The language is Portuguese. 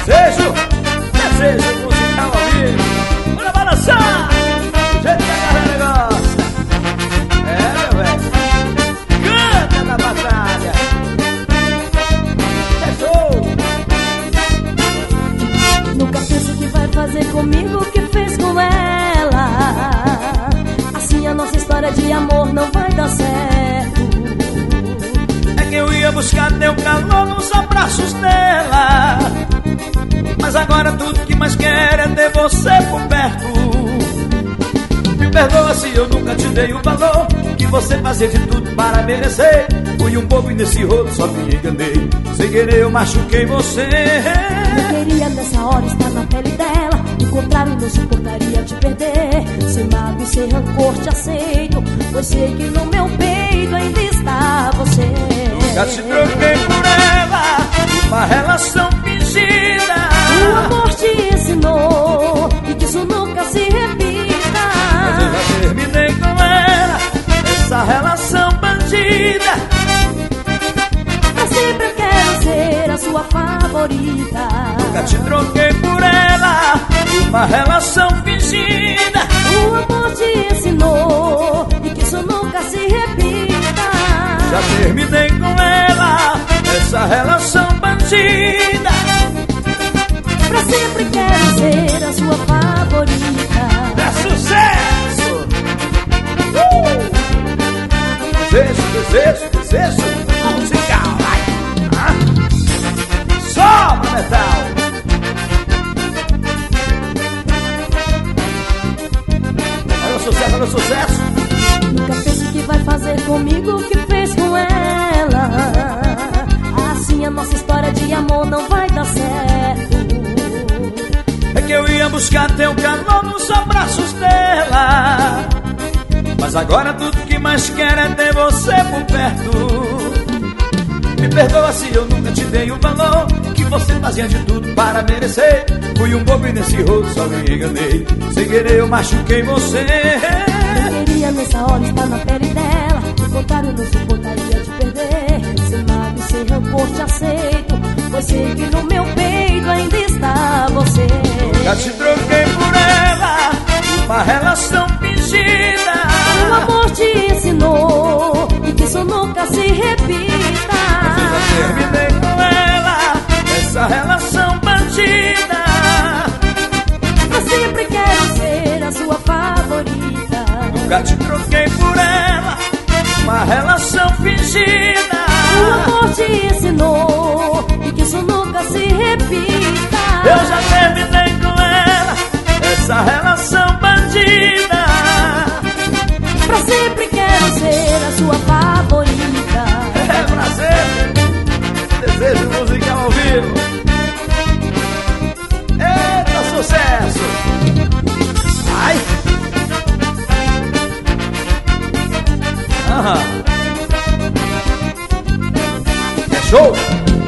desejo, desejo musical ao vivo. Bora balançar, do jeito que a galera gosta. É, meu velho, canta na batalha. É show. Nunca pense que vai fazer comigo o que fez com ela. Assim a nossa história de amor não vai dar certo. É que eu ia buscar teu calor nos abraços dela, mas agora tudo que mais quero é ter você por perto. Me perdoa se eu nunca te dei o valor que você fazia de tudo para merecer. Fui um bobo e nesse rolo só me enganei. Sem querer eu machuquei você. Eu queria nessa hora estar na pele dela. Do contrário não suportaria te perder. Sem mágoa e sem rancor te aceito, pois sei que no meu peito ainda está você. Nunca te troquei por ela, uma relação fingida. O amor te ensinou e que isso nunca se repita. Mas eu já terminei com ela, essa relação bandida. Pra sempre eu quero ser a sua favorita. Nunca te troquei por ela, uma relação fingida. O amor te ensinou e que isso nunca se repita. Já terminei com ela, essa relação bandida. Pra sempre quero ser a sua favorita. É sucesso! Desejo, desejo, desejo musical. Ah. Sopra, metal. Olha o sucesso, olha o sucesso. Nunca pense que vai fazer comigo o que fez com ela. Assim a nossa história de amor não vai dar certo. É que eu ia buscar teu calor nos abraços dela, mas agora tudo que mais quero é ter você por perto. Me perdoa se eu nunca te dei o valor que você fazia de tudo para merecer. Fui um bobo e nesse rolo só me enganei. Sem querer eu machuquei você. Eu queria nessa hora estar na pele dela. Do contrário não suportaria te perder. Sem mágoa e sem rancor te aceito, pois sei que no meu peito ainda está você. Já te troquei por ela, uma relação fingida. O amor te ensinou e que isso nunca se repita. Mas eu já terminei com ela, essa relação bandida. Pra sempre quero ser a sua favorita. Nunca te troquei por ela, uma relação fingida. O amor te ensinou e que isso nunca se repita. Eu já terminei com ela, essa relação bandida. Pra sempre quero ser a sua favorita. É pra sempre, desejo musical ao vivo. Eita, sucesso! Ai! Aham. É show!